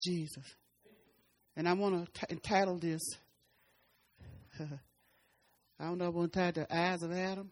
Jesus. And I want to entitle this, I don't know if I want to title The Eyes of Adam.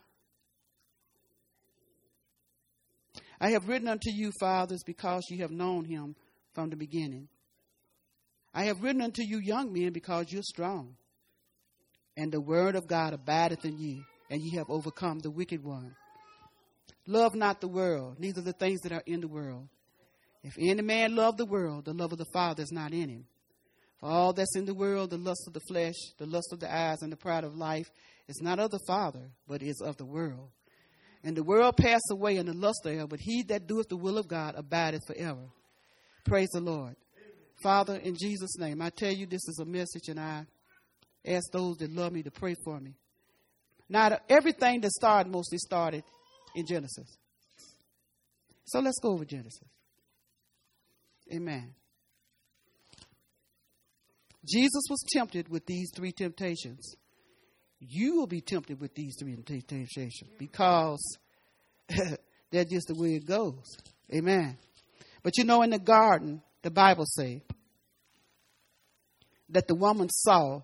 I have written unto you, fathers, because you have known him from the beginning. I have written unto you, young men, because you're strong. And the word of God abideth in you, and ye have overcome the wicked one. Love not the world, neither the things that are in the world. If any man love the world, the love of the Father is not in him. For all that's in the world, the lust of the flesh, the lust of the eyes, and the pride of life, is not of the Father, but is of the world. And the world passeth away, and the lust thereof, but he that doeth the will of God abideth forever. Praise the Lord. Father, in Jesus' name, I tell you this is a message, and I ask those that love me to pray for me. Now, everything that started mostly started in Genesis. So let's go over Genesis. Amen. Jesus was tempted with these three temptations. You will be tempted with these three temptations because that's just the way it goes. Amen. But you know, in the garden, the Bible says that the woman saw,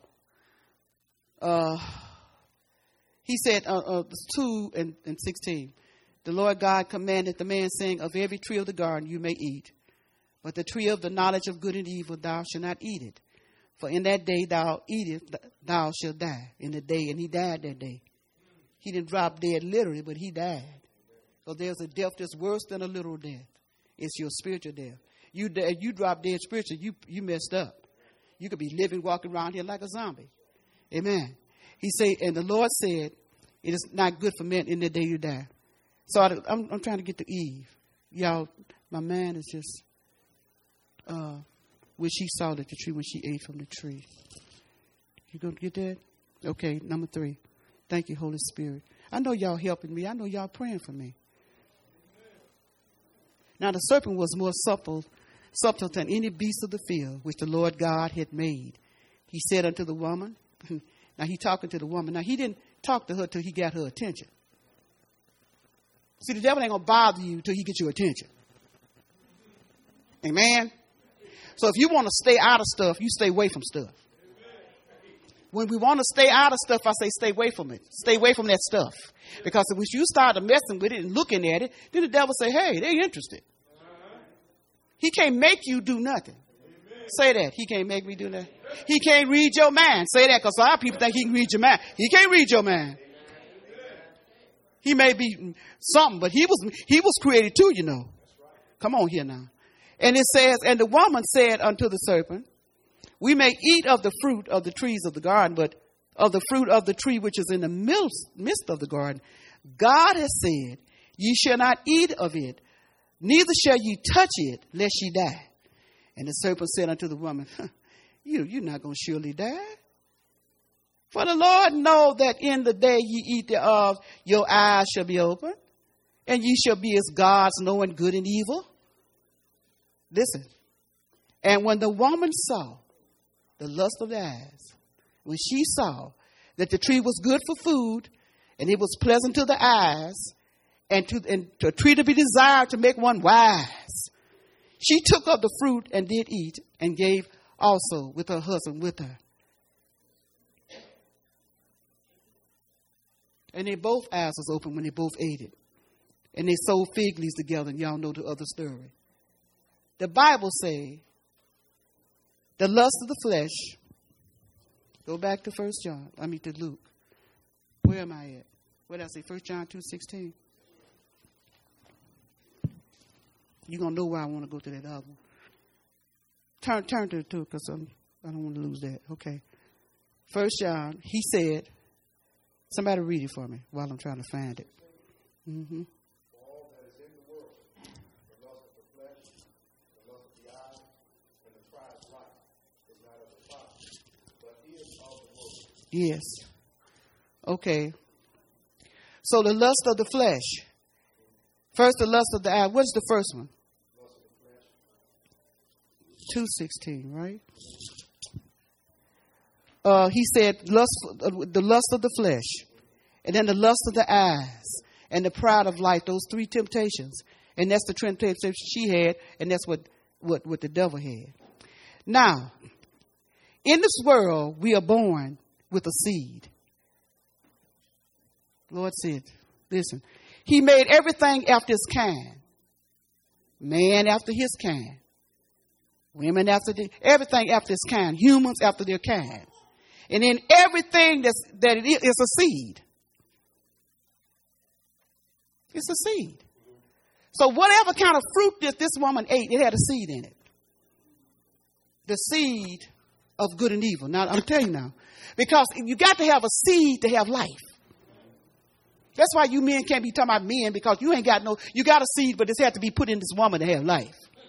he said, 2 and 16, the Lord God commanded the man, saying, of every tree of the garden you may eat, but the tree of the knowledge of good and evil thou shalt not eat it. For in that day thou eatest, thou shalt die. In the day, and he died that day. He didn't drop dead literally, but he died. So there's a death that's worse than a literal death. It's your spiritual death. You drop dead spiritually, you messed up. You could be living, walking around here like a zombie. Amen. He said, and the Lord said, it is not good for men in the day you die. So I'm trying to get to Eve. Y'all, my man is just, when she saw that the tree, when she ate from the tree. You going to get that? Okay, number 3. Thank you, Holy Spirit. I know y'all helping me. I know y'all praying for me. Now the serpent was more subtle than any beast of the field, which the Lord God had made. He said unto the woman, now he talking to the woman. Now he didn't talk to her till he got her attention. See, the devil ain't going to bother you till he gets your attention. Amen. So if you want to stay out of stuff, you stay away from stuff. When we want to stay out of stuff, I say stay away from it. Stay away from that stuff. Because if you start messing with it and looking at it, then the devil say, hey, they're interested. He can't make you do nothing. Say that. He can't make me do that. He can't read your mind. Say that, because a lot of people think he can read your mind. He can't read your mind. He may be something, but he was created too, you know. Come on here now. And it says, and the woman said unto the serpent, we may eat of the fruit of the trees of the garden, but of the fruit of the tree which is in the midst of the garden, God has said, ye shall not eat of it, neither shall ye touch it, lest ye die. And the serpent said unto the woman, you're not going to surely die. For the Lord know that in the day ye eat thereof, your eyes shall be open, and ye shall be as gods, knowing good and evil. Listen. And when the woman saw the lust of the eyes, when she saw that the tree was good for food, and it was pleasant to the eyes, and to a tree to be desired to make one wise, she took up the fruit and did eat, and gave also with her husband with her. And they both eyes was open when they both ate it. And they sewed fig leaves together, and y'all know the other story. The Bible says, the lust of the flesh. Go back to to Luke. Where am I at? What did I say? 1 John 2:16. You're going to know why I want to go to that other one. Turn to it too, because I don't want to lose that. Okay. 1 John, he said, somebody read it for me while I'm trying to find it. Mm-hmm. All that is in the world, the lust of the flesh, the lust of the eye, and the pride of life, is not of the Father, but is of the world. Yes. Okay. So the lust of the flesh. First, the lust of the eye. What's the first one? 2:16, right? He said the lust of the flesh, and then the lust of the eyes, and the pride of life. Those 3 temptations, and that's the temptation she had, and that's what the devil had. Now, in this world, we are born with a seed. The Lord said, listen, he made everything after his kind. Man after his kind. Women after everything after his kind. Humans after their kind. And in everything that it is a seed. It's a seed. So whatever kind of fruit that this woman ate, it had a seed in it. The seed of good and evil. Now, I'm telling you now. Because you got to have a seed to have life. That's why you men can't be talking about men, because you ain't got you got a seed, but it's had to be put in this woman to have life.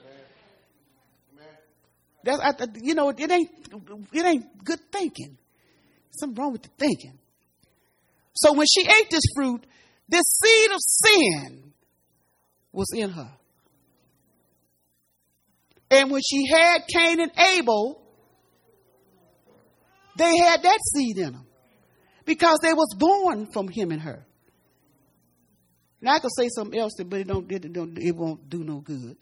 That's, it ain't good thinking. Something wrong with the thinking. So when she ate this fruit, this seed of sin was in her. And when she had Cain and Abel, they had that seed in them because they was born from him and her. Now I could say something else, but it won't do no good.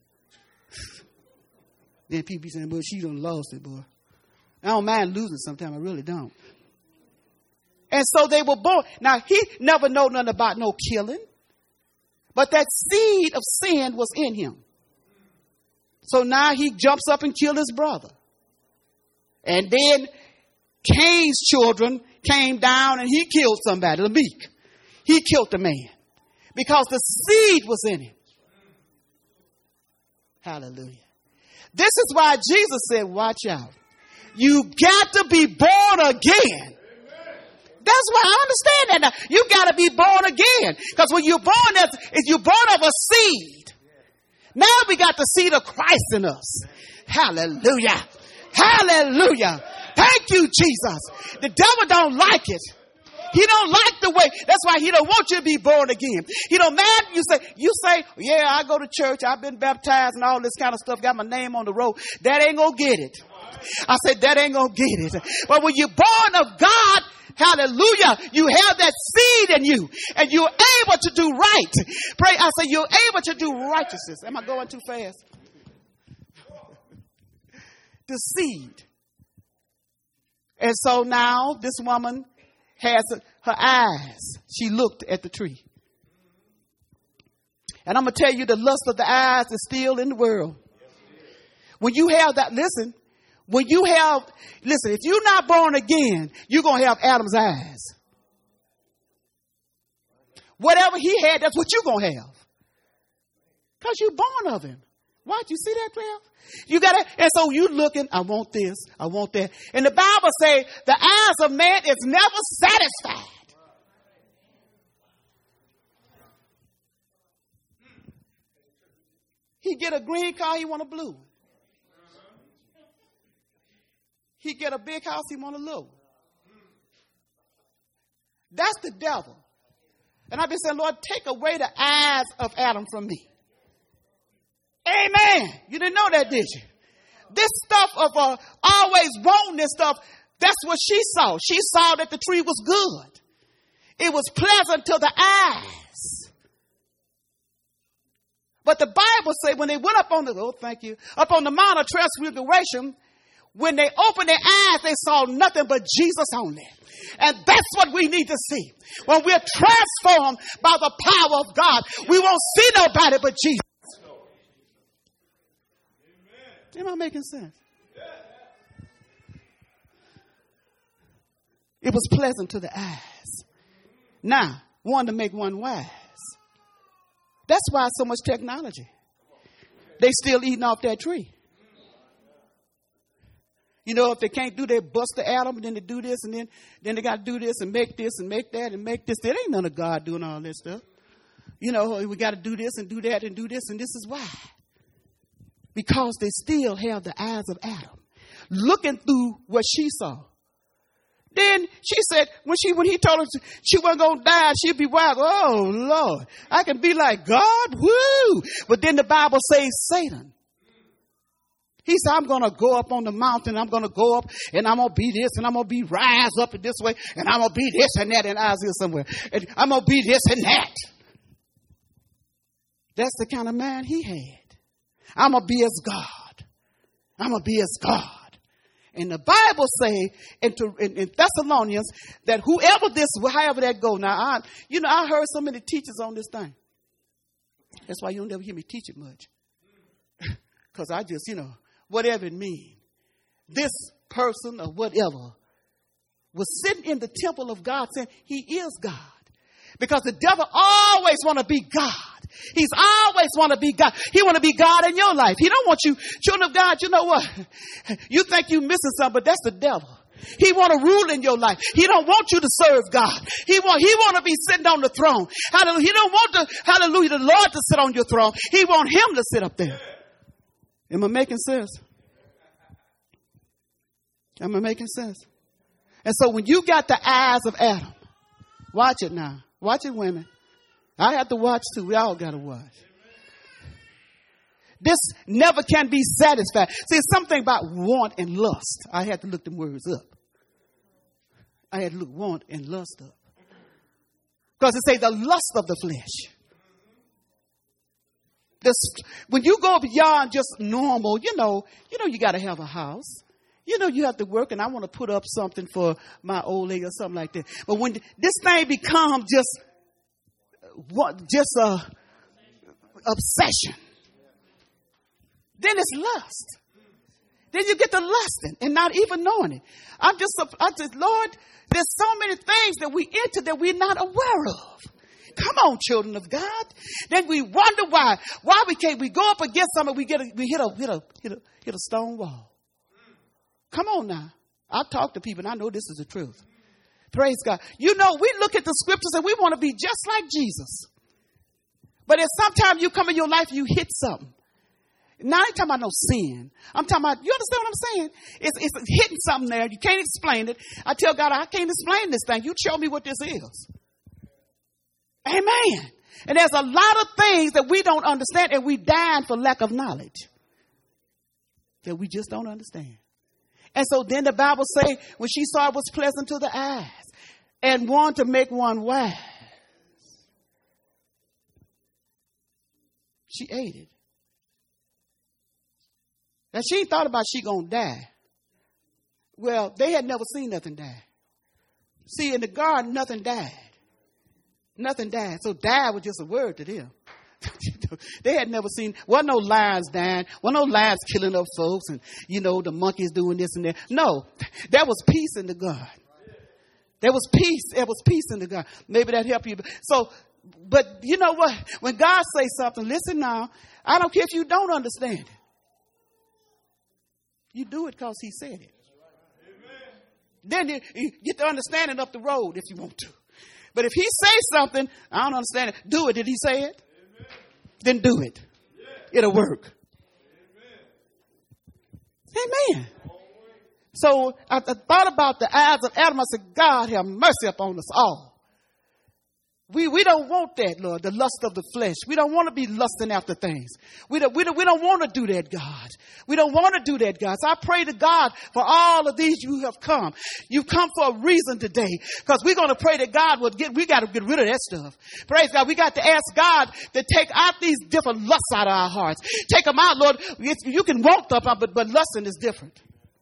Then people be saying, "Boy, she done lost it, boy." I don't mind losing sometimes. I really don't. And so they were born. Now he never know nothing about no killing, but that seed of sin was in him. So now he jumps up and kills his brother. And then Cain's children came down and he killed somebody, Lamech. He killed the man because the seed was in him. Hallelujah. This is why Jesus said, watch out. You got to be born again. That's why I understand that now. You got to be born again. Because when you're born, you're born of a seed. Now we got the seed of Christ in us. Hallelujah. Hallelujah. Thank you, Jesus. The devil don't like it. He don't like the way. That's why he don't want you to be born again. He don't matter. You say, yeah, I go to church. I've been baptized and all this kind of stuff. Got my name on the roll. That ain't going to get it. I said, that ain't going to get it. But when you're born of God, hallelujah, you have that seed in you and you're able to do right. Pray. I say you're able to do righteousness. Am I going too fast? The seed. And so now this woman has her eyes. She looked at the tree. And I'm going to tell you, the lust of the eyes is still in the world. When you have that, listen, if you're not born again, you're going to have Adam's eyes. Whatever he had, that's what you're going to have. Because you're born of him. What? You see that, Trail? You got to, and so you looking, I want this, I want that. And the Bible say the eyes of man is never satisfied. He get a green car, he want a blue. He get a big house, he want a little. That's the devil. And I've been saying, Lord, take away the eyes of Adam from me. Amen. You didn't know that, did you? This stuff of always wanting this stuff, that's what she saw. She saw that the tree was good. It was pleasant to the eyes. But the Bible says when they went up on the Mount of Transfiguration, when they opened their eyes, they saw nothing but Jesus only. And that's what we need to see. When we're transformed by the power of God, we won't see nobody but Jesus. Am I making sense? It was pleasant to the eyes. Now, one to make one wise. That's why so much technology. They still eating off that tree. You know, if they can't do that, bust the atom, then they do this, and then they got to do this and make this and make that and make this. There ain't none of God doing all this stuff. You know, we got to do this and do that and do this, and this is why. Because they still have the eyes of Adam, looking through what she saw. Then she said, when he told her she wasn't going to die, she'd be wild. Oh, Lord, I can be like God. Woo. But then the Bible says Satan. He said, I'm going to go up on the mountain. I'm going to go up and I'm going to be this and I'm going to be rise up in this way. And I'm going to be this and that in Isaiah somewhere. And I'm going to be this and that. That's the kind of man he had. I'm going to be as God. I'm going to be as God. And the Bible say in Thessalonians that whoever this, however that go. Now, I heard so many teachers on this thing. That's why you don't ever hear me teach it much. Because I just, whatever it means. This person or whatever was sitting in the temple of God saying he is God. Because the devil always want to be God. He's always want to be God. He want to be God in your life. He don't want you, children of God, you know what? You think you're missing something, but that's the devil. He want to rule in your life. He don't want you to serve God. He want to be sitting on the throne. Hallelujah. He don't want the Lord to sit on your throne. He want him to sit up there. Am I making sense? Am I making sense? And so when you got the eyes of Adam, watch it now. Watch it, women. I have to watch too. We all got to watch. This never can be satisfied. See, it's something about want and lust. I had to look them words up. I had to look want and lust up. Because it says the lust of the flesh. When you go beyond just normal, you got to have a house. You have to work, and I want to put up something for my old lady or something like that. But when this thing becomes just a obsession, then it's lust. Then you get to lusting and not even knowing it. I just, Lord, there's so many things that we enter that we're not aware of. Come on, children of God. Then we wonder why we go up against something, we hit a stone wall. Come on now. I've talked to people and I know this is the truth. Praise God. We look at the scriptures and we want to be just like Jesus. But if sometimes you come in your life, you hit something. Now, I ain't talking about no sin. I'm talking about, you understand what I'm saying? It's hitting something there. You can't explain it. I tell God, I can't explain this thing. You show me what this is. Amen. And there's a lot of things that we don't understand and we dying for lack of knowledge. That we just don't understand. And so then the Bible say, when she saw it was pleasant to the eyes and wanted to make one wise, she ate it. Now she ain't thought about she gonna die. Well, they had never seen nothing die. See, in the garden, nothing died. Nothing died. So die was just a word to them. They had never seen, wasn't no lions dying, wasn't no lions killing up folks and, the monkeys doing this and that. No, there was peace in the garden. There was peace. There was peace in the garden. Maybe that helped you. So, but you know what? When God says something, listen now, I don't care if you don't understand it. You do it because he said it. Then you get the understanding up the road if you want to. But if he says something, I don't understand it. Do it. Did he say it? Amen. Then do it. Yeah. It'll work. Amen. So I thought about the eyes of Adam. I said, God have mercy upon us all. We don't want that, Lord, the lust of the flesh. We don't want to be lusting after things. We don't want to do that, God. We don't want to do that, God. So I pray to God for all of these you have come. You've come for a reason today because we're going to pray that God we got to get rid of that stuff. Praise God. We got to ask God to take out these different lusts out of our hearts. Take them out, Lord. You can want them, but lusting is different.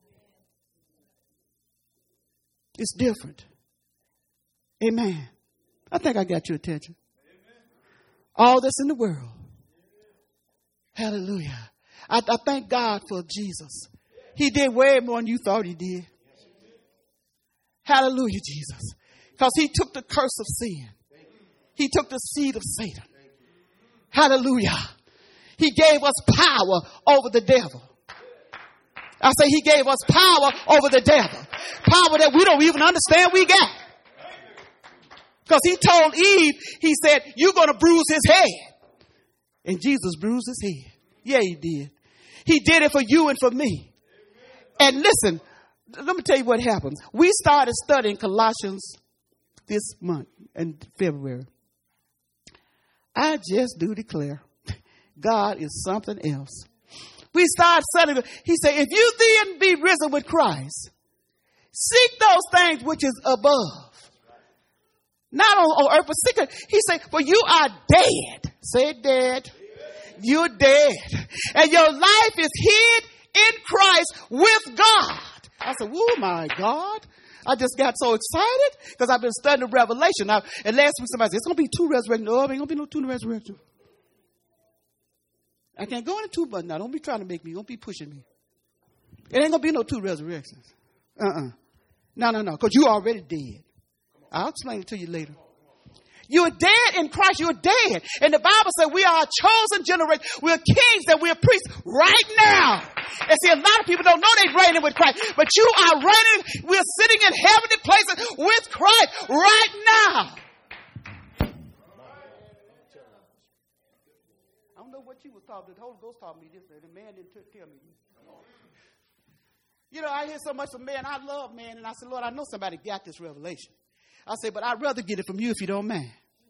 It's different. Amen. I think I got your attention. Amen. All that's in the world. Amen. Hallelujah. I thank God for Jesus. He did way more than you thought he did. Hallelujah, Jesus. Because he took the curse of sin. He took the seed of Satan. Hallelujah. He gave us power over the devil. I say he gave us power over the devil. Power that we don't even understand we got. Because he told Eve, he said, you're going to bruise his head. And Jesus bruised his head. Yeah, he did. He did it for you and for me. And listen, let me tell you what happens. We started studying Colossians this month in February. I just do declare God is something else. We started studying. He said, if you then be risen with Christ, seek those things which is above. Not on earth, but seek. He said, well, you are dead. Say dead. You're dead. And your life is hid in Christ with God. I said, oh my God. I just got so excited because I've been studying Revelation. And last week somebody said, it's going to be 2 resurrections. No, there ain't going to be no 2 resurrections. I can't go into 2, but now don't be trying to make me. Don't be pushing me. It ain't going to be no 2 resurrections. No, because you already dead. I'll explain it to you later. You're dead in Christ. You're dead. And the Bible says we are a chosen generation. We're kings and we're priests right now. And see, a lot of people don't know they're reigning with Christ. But you are reigning. We're sitting in heavenly places with Christ right now. I don't know what you was talking. The Holy Ghost taught me this. The man didn't tell me this. You know, I hear so much from man. I love man. And I said, Lord, I know somebody got this revelation. I said, but I'd rather get it from you if you don't mind.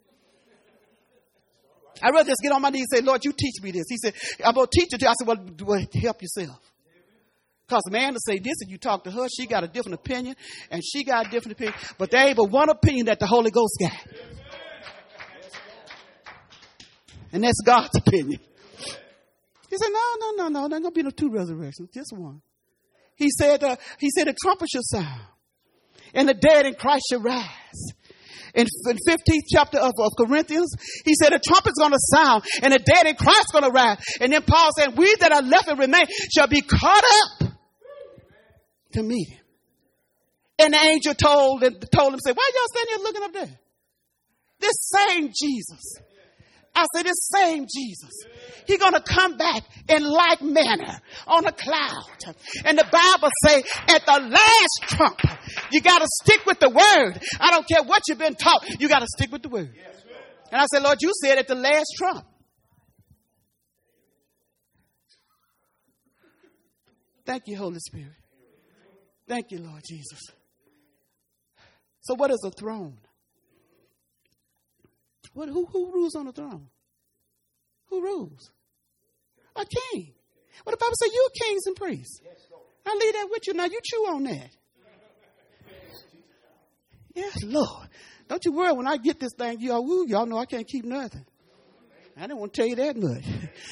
I'd rather just get on my knees and say, Lord, you teach me this. He said, I'm going to teach it. I said, well, help yourself. Because the man to say this and you talk to her, she got a different opinion and she got a different opinion. But there ain't but one opinion that the Holy Ghost got. And that's God's opinion. He said, no. There's not going to be no 2 resurrections, just 1. He said the trumpet shall sound and the dead in Christ shall rise. In 15th chapter of Corinthians, he said the trumpet's going to sound and the dead in Christ going to rise. And then Paul said, we that are left and remain shall be caught up to meet him. And the angel told him, say, why y'all standing here looking up there? This same Jesus. I said, this same Jesus. He's going to come back in like manner on a cloud. And the Bible say at the last trump, you got to stick with the word. I don't care what you've been taught. You got to stick with the word. And I said, Lord, you said at the last trump. Thank you, Holy Spirit. Thank you, Lord Jesus. So what is a throne? Who rules on the throne? Who rules? A king. Well, the Bible says you're kings and priests. I leave that with you. Now you chew on that. Yes, Lord. Don't you worry when I get this thing. Y'all know I can't keep nothing. I didn't want to tell you that much.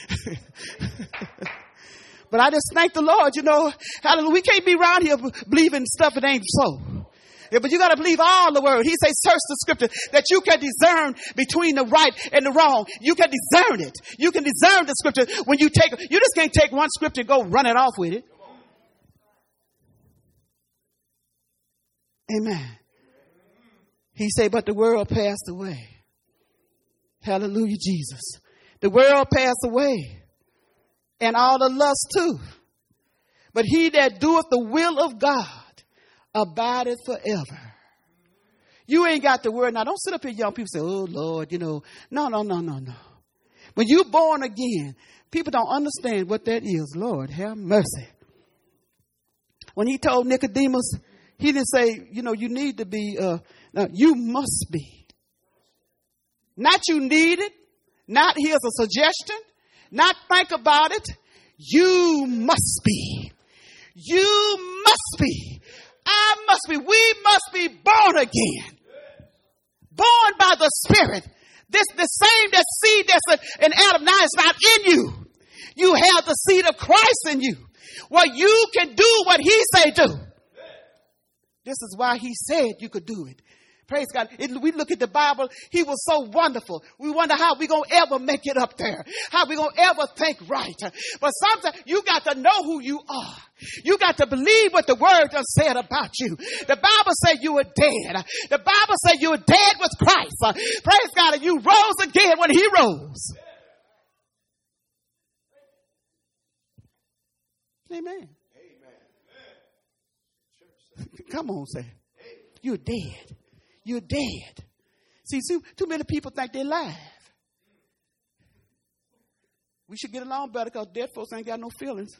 But I just thank the Lord, hallelujah. We can't be around here believing stuff that ain't so. Yeah, but you got to believe all the word. He says, search the scripture that you can discern between the right and the wrong. You can discern it. You can discern the scripture when you just can't take one scripture and go run it off with it. Amen. He said, but the world passed away. Hallelujah, Jesus. The world passed away and all the lust too. But he that doeth the will of God abideth forever. You ain't got the word. Now, don't sit up here, young people, say, oh, Lord, No. When you're born again, people don't understand what that is. Lord, have mercy. When he told Nicodemus, he didn't say, you need to be, no, you must be. Not you need it. Not here's a suggestion. Not think about it. You must be. You must be. I must be. We must be born again. Born by the Spirit. The same that seed that's in Adam now is not in you. You have the seed of Christ in you. Well, you can do what he say do. This is why he said you could do it. Praise God. We look at the Bible. He was so wonderful. We wonder how we going to ever make it up there. How we going to ever think right. But sometimes you got to know who you are. You got to believe what the word done said about you. The Bible said you were dead. The Bible said you were dead with Christ. Praise God. And you rose again when he rose. Amen. Come on, say. You're dead. You're dead. See, too many people think they're alive. We should get along better because dead folks ain't got no feelings.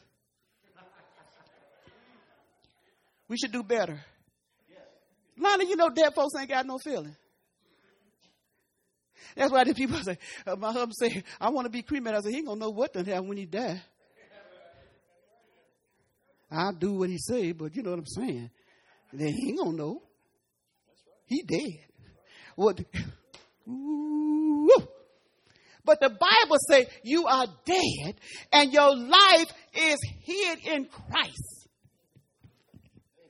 We should do better. Lonnie, dead folks ain't got no feelings. That's why the people say, my husband say, I want to be cremated. I said, he ain't going to know what to have when he die. I'll do what he say, but you know what I'm saying. Then he ain't going to know. He dead. What? Ooh. But the Bible says you are dead and your life is hid in Christ.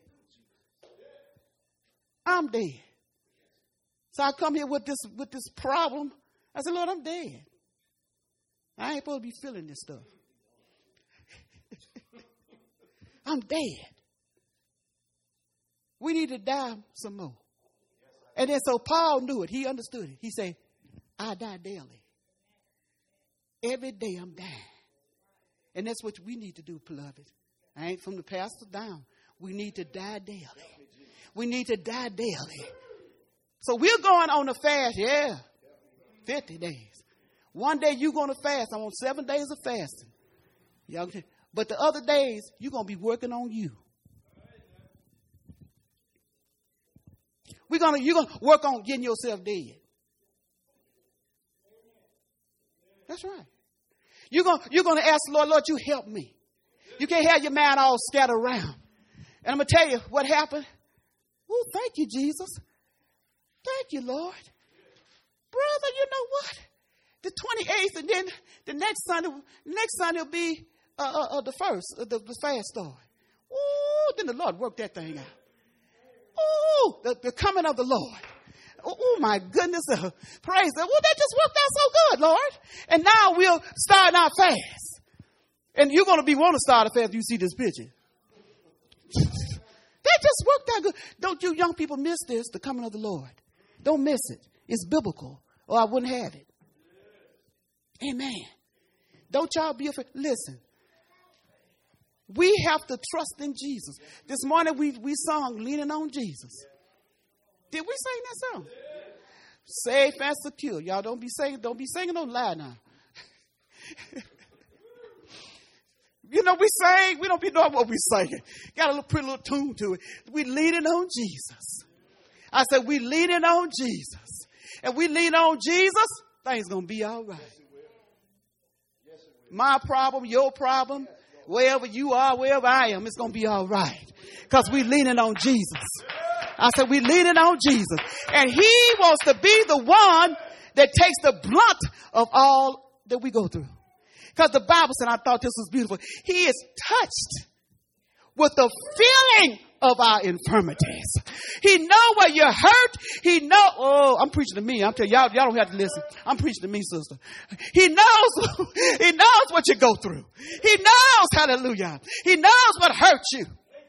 I'm dead. So I come here with this problem. I said, Lord, I'm dead. I ain't supposed to be feeling this stuff. I'm dead. We need to die some more. And then so Paul knew it. He understood it. He said, I die daily. Every day I'm dying. And that's what we need to do, beloved. I ain't from the pastor down. We need to die daily. We need to die daily. So we're going on a fast, 50 days. One day you're going to fast. I'm on 7 days of fasting. But the other days, you're going to be working on you. You're going to work on getting yourself dead. That's right. You're going to ask the Lord, Lord, you help me. You can't have your mind all scattered around. And I'm going to tell you what happened. Oh, thank you, Jesus. Thank you, Lord. Brother, you know what? The 28th, and then the next Sunday will be the first, the fast start. Oh, then the Lord worked that thing out. Oh, the coming of the Lord. Oh, my goodness. Praise God. Well, that just worked out so good, Lord. And now we'll start our fast. And you're going to want to start a fast if you see this picture. That just worked out good. Don't you young people miss this, the coming of the Lord. Don't miss it. It's biblical, or I wouldn't have it. Amen. Don't y'all be afraid. Listen. We have to trust in Jesus. This morning we sung Leaning on Jesus. Did we sing that song? Safe and secure. Y'all don't be singing no lie now. You know, we sing, we don't be knowing what we singing. Got a little pretty little tune to it. We leaning on Jesus. I said, we leaning on Jesus. And we lean on Jesus, things gonna be all right. My problem, your problem, wherever you are, wherever I am, it's gonna be all right. Because we leaning on Jesus. I said, we leaning on Jesus. And he wants to be the one that takes the blunt of all that we go through. Because the Bible said, I thought this was beautiful. He is touched with the feeling of our infirmities. He know where you're hurt. He know. Oh, I'm preaching to me. I'm telling y'all don't have to listen. I'm preaching to me, sister. He knows what you go through. He knows, hallelujah. He knows what hurts you.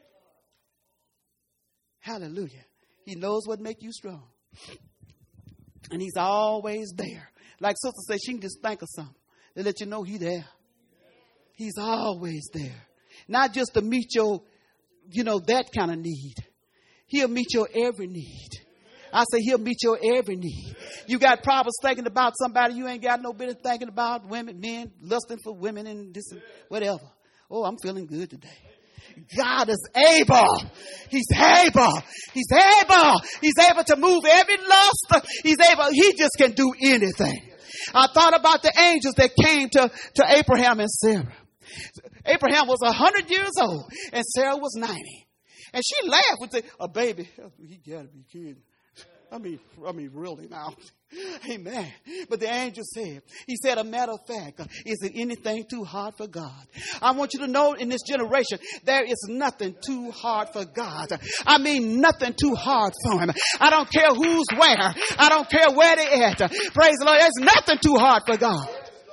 Hallelujah. He knows what makes you strong. And he's always there. Like sister said, she can just think of something to let you know he's there. He's always there. Not just to meet your, that kind of need. He'll meet your every need. I say he'll meet your every need. You got problems thinking about somebody you ain't got no business thinking about. Women, men, lusting for women and this and whatever. Oh, I'm feeling good today. God is able. He's able. He's able. He's able to move every lust. He's able. He just can do anything. I thought about the angels that came to Abraham and Sarah. Abraham was 100 years old and Sarah was 90. And she laughed and said, a baby. He got to be kidding. I mean, really now. Amen. But the angel said, he said, a matter of fact, is it anything too hard for God? I want you to know in this generation, there is nothing too hard for God. I mean, nothing too hard for him. I don't care who's where. I don't care where they at. Praise the Lord. There's nothing too hard for God.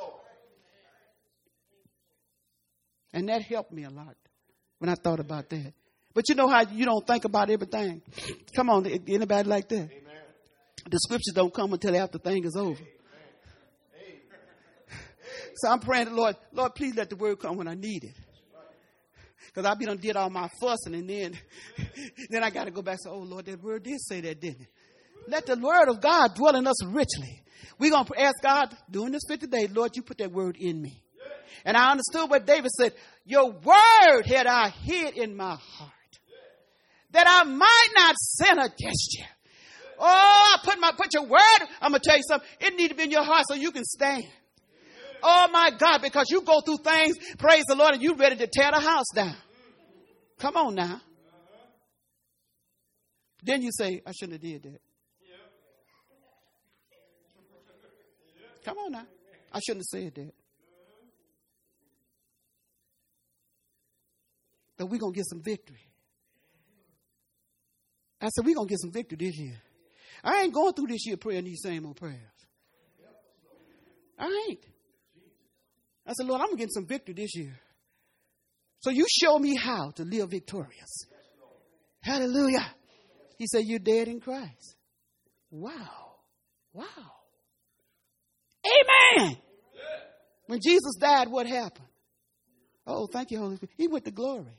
And that helped me a lot when I thought about that. But you know how you don't think about everything? Come on, anybody like that? Amen. The scriptures don't come until after the thing is over. Amen. So I'm praying to the Lord, please let the word come when I need it. Because I done did all my fussing and then I got to go back and say, oh Lord, that word did say that, didn't it? Let the word of God dwell in us richly. We're going to ask God, doing this 50 days, Lord, you put that word in me. And I understood what David said. Your word had I hid in my heart, that I might not sin against you. Oh, I put your word. I'm going to tell you something. It need to be in your heart so you can stand. Oh my God, because you go through things, praise the Lord, and you ready to tear the house down. Come on now. Then you say, I shouldn't have did that. Come on now. I shouldn't have said that. But we're going to get some victory. I said, we're going to get some victory this year. I ain't going through this year praying these same old prayers. I ain't. I said, Lord, I'm going to get some victory this year. So you show me how to live victorious. Hallelujah. He said, you're dead in Christ. Wow. Wow. Amen. When Jesus died, what happened? Oh, thank you, Holy Spirit. He went to glory.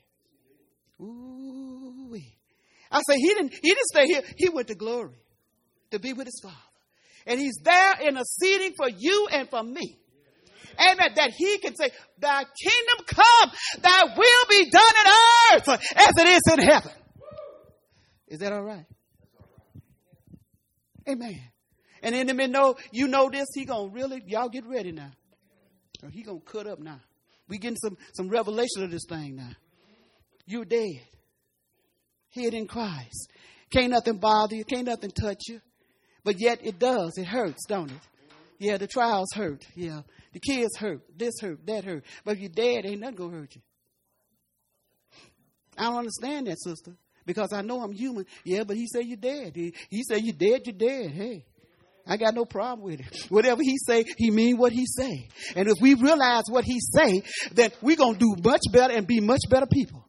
Ooh. I say he didn't stay here. He went to glory to be with his Father. And he's there interceding for you and for me. Amen. That he can say, thy kingdom come, thy will be done on earth as it is in heaven. Is that all right? Amen. And in the middle, you know this, he going to really, y'all get ready now. Or he going to cut up now. We getting some revelation of this thing now. You're dead. Hid in Christ. Can't nothing bother you. Can't nothing touch you. But yet it does. It hurts, don't it? Yeah, the trials hurt. Yeah. The kids hurt. This hurt. That hurt. But if you're dead, ain't nothing going to hurt you. I don't understand that, sister. Because I know I'm human. Yeah, but he said you're dead. He said you're dead, you're dead. Hey, I got no problem with it. Whatever he say, he mean what he say. And if we realize what he say, then we're going to do much better and be much better people.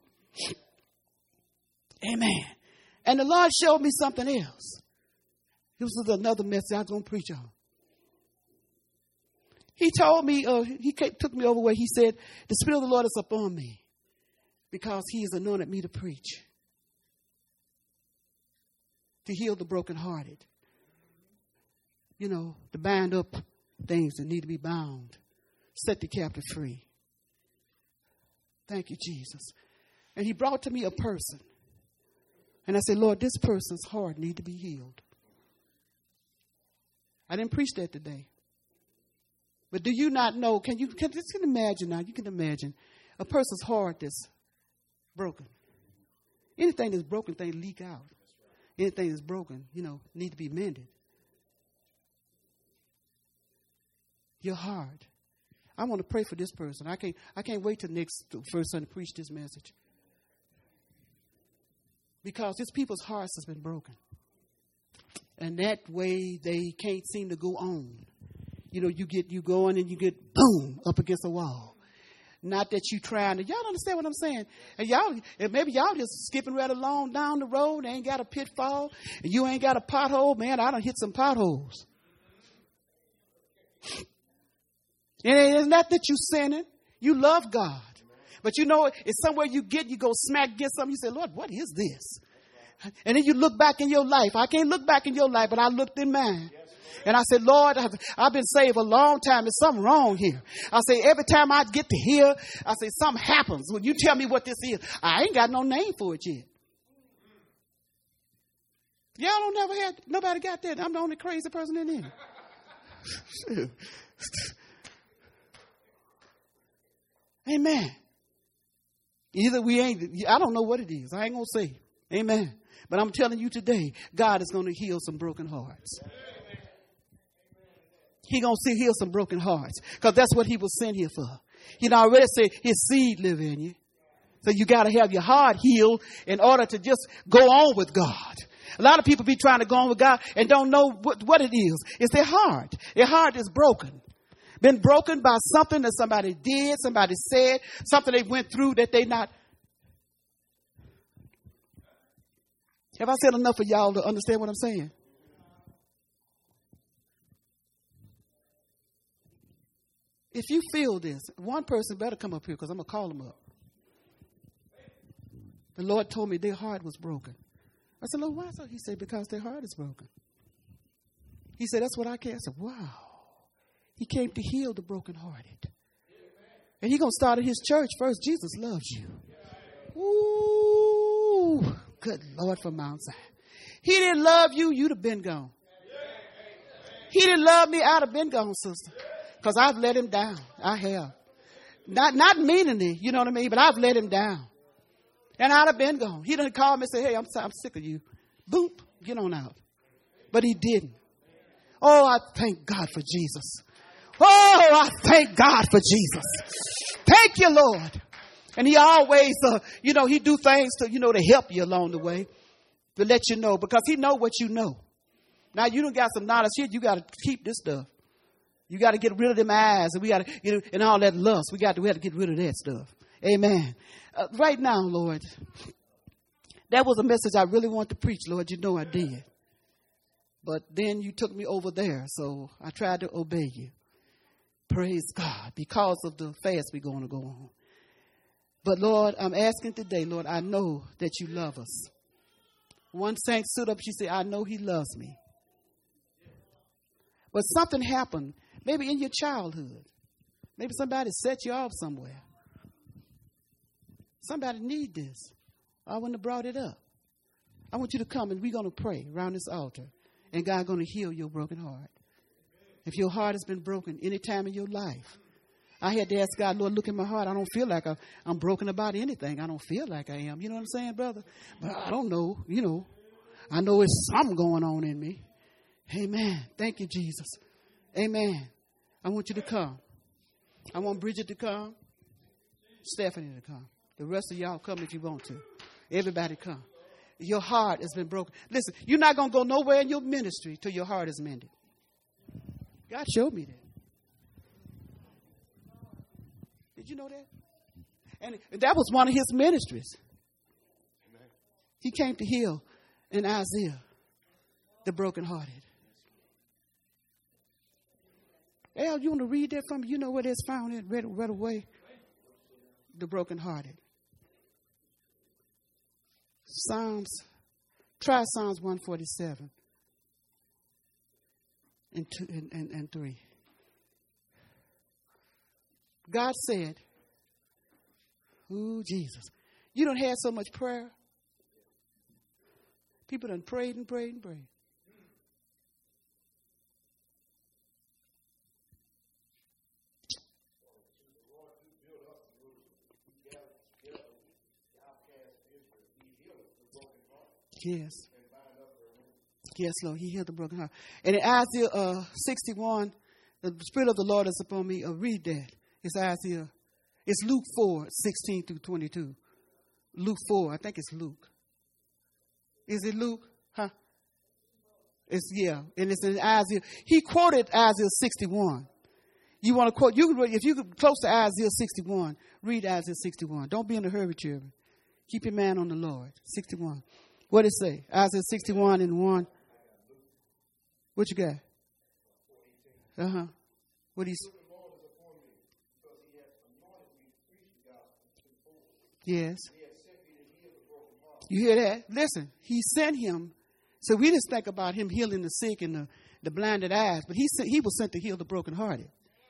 Amen. And the Lord showed me something else. This was another message I was going to preach on. He told me, took me over where he said, the Spirit of the Lord is upon me because he has anointed me to preach, to heal the brokenhearted, to bind up things that need to be bound, set the captive free. Thank you, Jesus. And he brought to me a person. And I said, Lord, this person's heart needs to be healed. I didn't preach that today. But do you not know, can imagine now, you can imagine a person's heart that's broken. Anything that's broken, things leak out. Anything that's broken, need to be mended. Your heart. I want to pray for this person. I can't wait till next first Sunday to preach this message. Because this people's hearts has been broken. And that way they can't seem to go on. You going and you get boom up against a wall. Not that you trying to, y'all understand what I'm saying? And maybe y'all just skipping right along down the road, ain't got a pitfall, and you ain't got a pothole. Man, I done hit some potholes. And it's not that you sinning. You love God. But it's somewhere you go smack against something. You say, Lord, what is this? And then you look back in your life. I can't look back in your life, but I looked in mine. And I said, Lord, I've been saved a long time. There's something wrong here. I say, every time I get to hear, I say, something happens. When you tell me what this is, I ain't got no name for it yet. Y'all nobody got that. I'm the only crazy person in here. Amen. Either I don't know what it is. I ain't going to say. Amen. But I'm telling you today, God is going to heal some broken hearts. He going to heal some broken hearts. Because that's what he was sent here for. He already said his seed live in you. So you got to have your heart healed in order to just go on with God. A lot of people be trying to go on with God and don't know what it is. It's their heart. Their heart is broken. Been broken by something that somebody did, somebody said, something they went through that they not. Have I said enough for y'all to understand what I'm saying? If you feel this, one person better come up here because I'm going to call them up. The Lord told me their heart was broken. I said, Lord, why so? He said, because their heart is broken. He said, that's what I care. I said, wow. He came to heal the brokenhearted. And he's going to start at his church first. Jesus loves you. Ooh, good Lord from Mount Zion. He didn't love you, you'd have been gone. He didn't love me, I'd have been gone, sister. Because I've let him down. I have. Not meaningly, you know what I mean? But I've let him down. And I'd have been gone. He didn't call me and say, hey, I'm sick of you. Boop, get on out. But he didn't. Oh, I thank God for Jesus. Oh, I thank God for Jesus. Thank you, Lord. And he always, he do things to, to help you along the way. to let you know, because he know what you know. Now you done got some knowledge here. You got to keep this stuff. You got to get rid of them eyes, and we got to, and all that lust. We have to get rid of that stuff. Amen. Right now, Lord, that was a message I really wanted to preach, Lord. You know I did. But then you took me over there, so I tried to obey you. Praise God, because of the fast we're going to go on. But Lord, I'm asking today, Lord, I know that you love us. One saint stood up, she said, I know he loves me. But something happened, maybe in your childhood. Maybe somebody set you off somewhere. Somebody need this. I wouldn't have brought it up. I want you to come and we're going to pray around this altar. And God's going to heal your broken heart. If your heart has been broken any time in your life, I had to ask God, Lord, look at my heart. I don't feel like I'm broken about anything. I don't feel like I am. You know what I'm saying, brother? But I don't know. I know it's something going on in me. Amen. Thank you, Jesus. Amen. I want you to come. I want Bridget to come. Stephanie to come. The rest of y'all come if you want to. Everybody come. Your heart has been broken. Listen, you're not going to go nowhere in your ministry till your heart is mended. God showed me that. Did you know that? And that was one of his ministries. Amen. He came to heal in Isaiah the brokenhearted. Al, you want to read that from me? You know where it's found at right away? The brokenhearted. Try Psalms 147 and 3. God said, ooh, Jesus, you don't have so much prayer. People done prayed and prayed and prayed. Yes. Yes, Lord. He healed the broken heart. And in Isaiah 61, the Spirit of the Lord is upon me. Read that. It's Isaiah. It's Luke 4, 16 through 22. Luke 4. I think it's Luke. Is it Luke? Huh? It's, yeah. And it's in Isaiah. He quoted Isaiah 61. You want to quote? If you could close to Isaiah 61, read Isaiah 61. Don't be in a hurry, children. Keep your mind on the Lord. 61. What did it say? Isaiah 61 and 1. What you got? Uh-huh. What he's... Yes. You hear that? Listen, he sent him. So we just think about him healing the sick and the blinded eyes, but he was sent to heal the brokenhearted.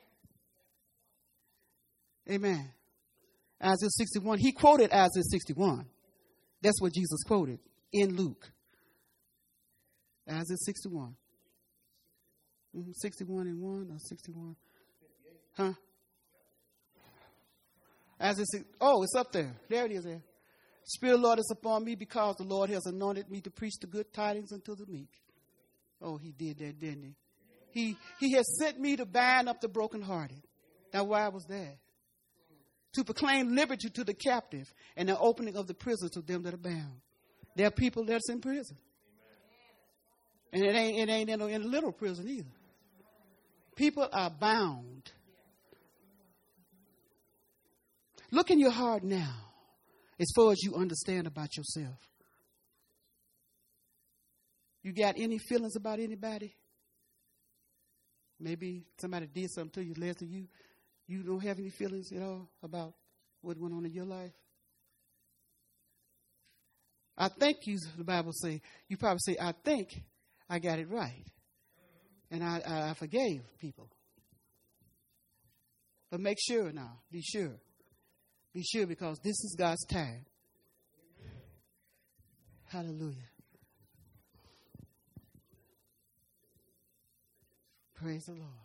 Amen. Isaiah 61. He quoted Isaiah 61. That's what Jesus quoted in Luke. Isaiah 61. 61 and 1 or 61? Huh? It's up there. There it is there. Spirit of the Lord is upon me because the Lord has anointed me to preach the good tidings unto the meek. Oh, he did that, didn't he? He has sent me to bind up the brokenhearted. Now, why was that? To proclaim liberty to the captive and the opening of the prison to them that are bound. There are people that's in prison. And it ain't in a little prison either. People are bound. Look in your heart now as far as you understand about yourself. You got any feelings about anybody? Maybe somebody did something to you, less than you. You don't have any feelings at all about what went on in your life? I think the Bible say, you probably say, I think I got it right. And I forgave people. But make sure now, be sure. Be sure because this is God's time. Hallelujah. Praise the Lord.